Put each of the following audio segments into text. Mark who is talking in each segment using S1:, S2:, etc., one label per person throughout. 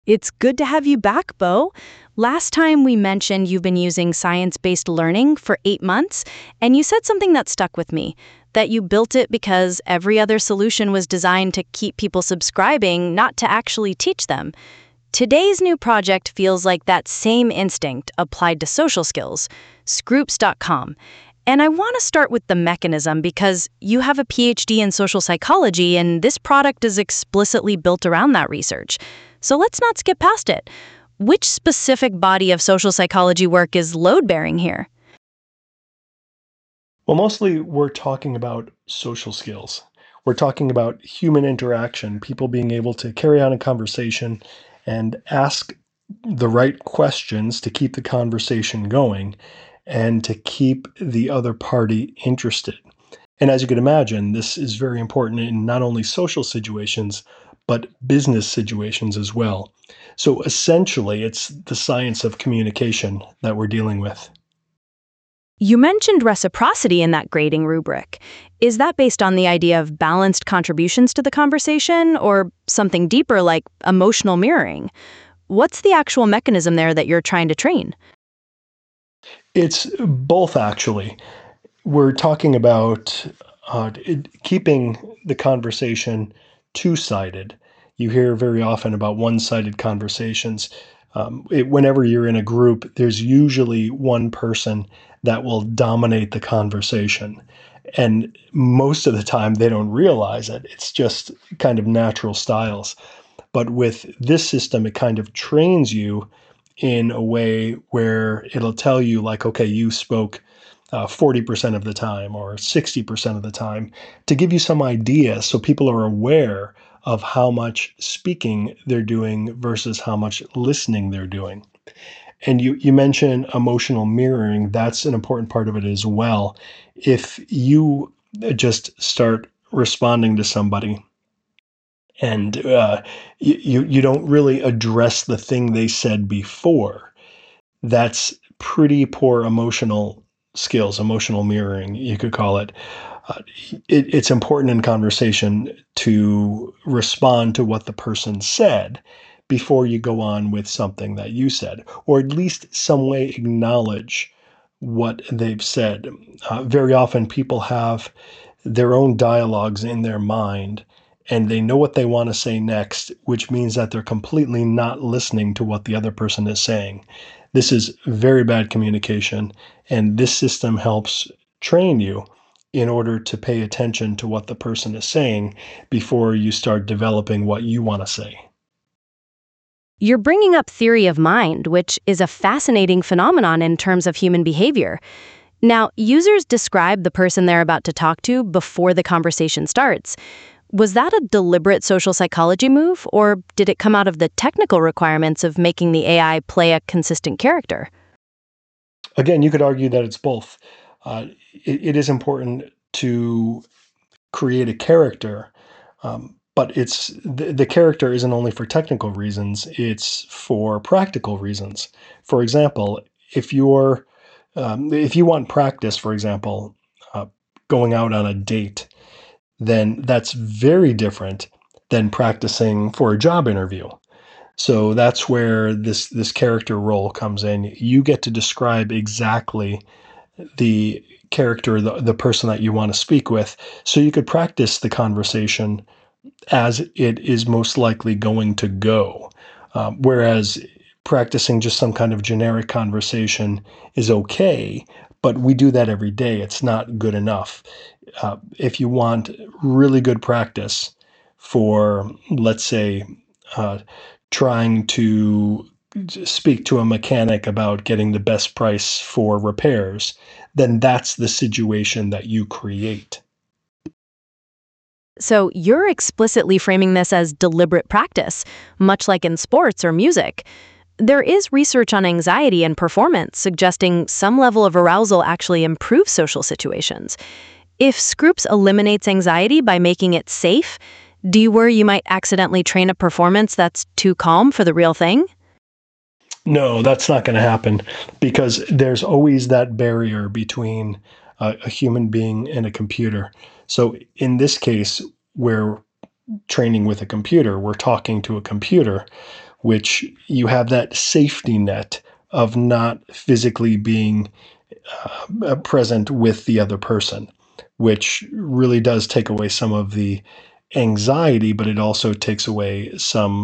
S1: It's good to have you back, Bo. Last time we mentioned you've been using science based learning for 8 months, and you said something that stuck with me that you built it because every other solution was designed to keep people subscribing, not to actually teach them. Today's new project feels like that same instinct applied to social skills, Scroops.com. And I want to start with the mechanism because you have a PhD in social psychology and this product is explicitly built around that research. So let's not skip past it. Which specific body of social psychology work is load bearing here?
S2: Well, mostly we're talking about social skills. We're talking about human interaction, people being able to carry on a conversation and ask the right questions to keep the conversation going and to keep the other party interested. And as you can imagine, this is very important in not only social situations, but business situations as well. So essentially, it's the science of communication that we're dealing with.
S1: You mentioned reciprocity in that grading rubric. Is that based on the idea of balanced contributions to the conversation or something deeper like emotional mirroring? What's the actual mechanism there that you're trying to train?
S2: It's both, actually. We're talking about keeping the conversation two-sided. You hear very often about one-sided conversations. Whenever you're in a group, there's usually one person that will dominate the conversation. And most of the time, they don't realize it. It's just kind of natural styles. But with this system, it kind of trains you in a way where it'll tell you, like, okay, you spoke 40% of the time or 60% of the time to give you some idea so people are aware of how much speaking they're doing versus how much listening they're doing. And you mentioned emotional mirroring. That's an important part of it as well. If you just start responding to somebody and you don't really address the thing they said before, that's pretty poor emotional skills, emotional mirroring, you could call it. Uh, it's important in conversation to respond to what the person said before you go on with something that you said, or at least some way acknowledge what they've said. Very often, people have their own dialogues in their mind and they know what they want to say next, which means that they're completely not listening to what the other person is saying. This is very bad communication, and this system helps train you in order to pay attention to what the person is saying before you start developing what you want to say.
S1: You're bringing up theory of mind, which is a fascinating phenomenon in terms of human behavior. Now, users describe the person they're about to talk to before the conversation starts. Was that a deliberate social psychology move, or did it come out of the technical requirements of making the AI play a consistent character?
S2: Again, you could argue that it's both. It is important to create a character, but the character isn't only for technical reasons; it's for practical reasons. For example, if you're if you want practice, for example, uh, going out on a date, then that's very different than practicing for a job interview. So that's where this character role comes in. You get to describe exactly the character, the person that you want to speak with, so you could practice the conversation as it is most likely going to go. Whereas practicing just some kind of generic conversation is okay, but we do that every day. It's not good enough. If you want really good practice for, let's say, uh, trying to speak to a mechanic about getting the best price for repairs, then that's the situation that you create.
S1: So you're explicitly framing this as deliberate practice, much like in sports or music. There is research on anxiety and performance suggesting some level of arousal actually improves social situations. If Scroops eliminates anxiety by making it safe, do you worry you might accidentally train a performance that's too calm for the real thing?
S2: No, that's not going to happen because there's always that barrier between a human being and a computer. So in this case, we're training with a computer, we're talking to a computer. which you have that safety net of not physically being present with the other person, which really does take away some of the anxiety, but it also takes away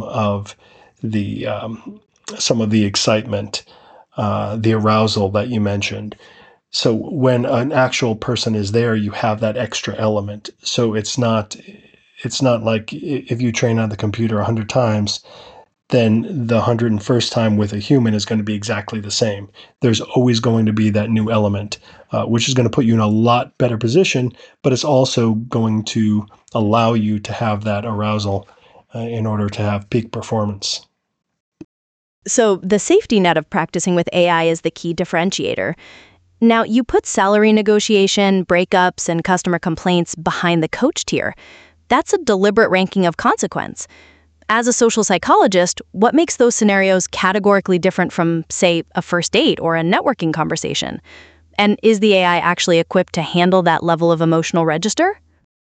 S2: the some of the excitement, the arousal that you mentioned. So when an actual person is there, you have that extra element. So it's not like if you train on the computer 100 times, then the 101st time with a human is going to be exactly the same. There's always going to be that new element, which is going to put you in a lot better position, but it's also going to allow you to have that arousal in order to have peak performance.
S1: So the safety net of practicing with AI is the key differentiator. Now, you put salary negotiation, breakups, and customer complaints behind the coach tier. That's a deliberate ranking of consequence. As a social psychologist, what makes those scenarios categorically different from, say, a first date or a networking conversation? And is the AI actually equipped to handle that level of emotional register?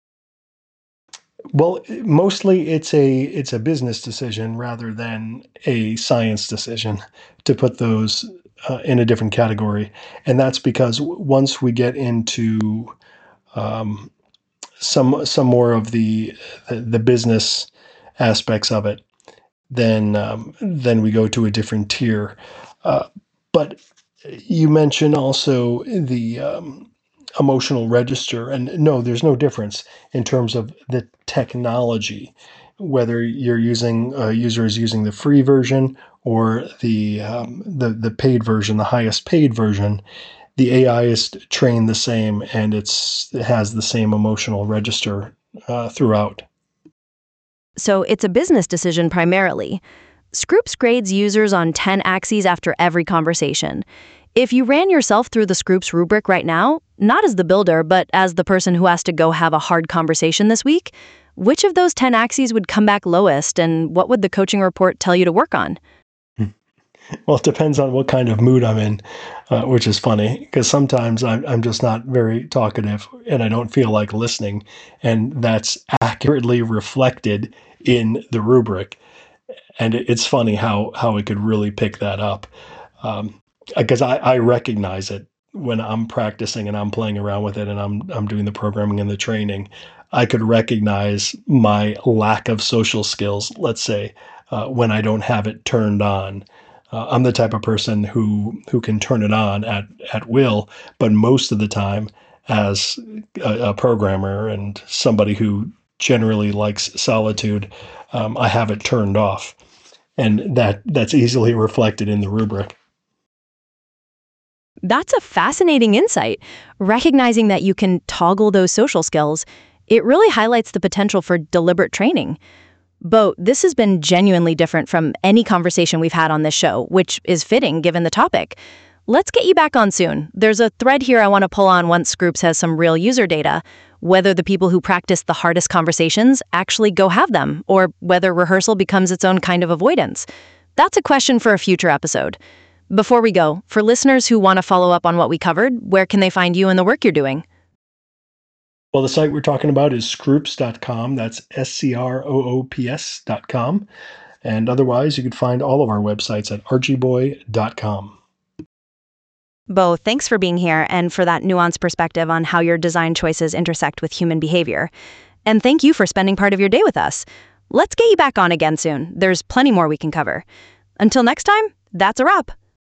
S2: Well, mostly it's a business decision rather than a science decision to put those in a different category, and that's because once we get into um, some more of the business aspects of it, then we go to a different tier. Uh, but you mentioned also the emotional register, and no, there's no difference in terms of the technology, whether you're using a user is using the free version or the paid version, the highest paid version. The AI is trained the same, and it has the same emotional register throughout.
S1: So it's a business decision primarily. Scroops grades users on 10 axes after every conversation. If you ran yourself through the Scroops rubric right now, not as the builder, but as the person who has to go have a hard conversation this week, which of those 10 axes would come back lowest, and what would the coaching report tell you to work on?
S2: Well, it depends on what kind of mood I'm in, which is funny because sometimes I'm just not very talkative and I don't feel like listening. And that's accurately reflected in the rubric. And it's funny how it could really pick that up. Um, because I recognize it when I'm practicing and I'm playing around with it and I'm doing the programming and the training. I could recognize my lack of social skills, let's say, when I don't have it turned on. I'm the type of person who can turn it on at will, but most of the time, as a programmer and somebody who generally likes solitude, I have it turned off, and that's easily reflected in the rubric.
S1: That's a fascinating insight. Recognizing that you can toggle those social skills, it really highlights the potential for deliberate training. Bo, this has been genuinely different from any conversation we've had on this show, which is fitting given the topic. Let's get you back on soon. There's a thread here I want to pull on once Scroops has some real user data, whether the people who practice the hardest conversations actually go have them, or whether rehearsal becomes its own kind of avoidance. That's a question for a future episode. Before we go, for listeners who want to follow up on what we covered, where can they find you and the work you're doing?
S2: Well, the site we're talking about is scroops.com. That's scroops.com. And otherwise, you can find all of our websites at argyboy.com.
S1: Bo, thanks for being here and for that nuanced perspective on how your design choices intersect with human behavior. And thank you for spending part of your day with us. Let's get you back on again soon. There's plenty more we can cover. Until next time, that's a wrap.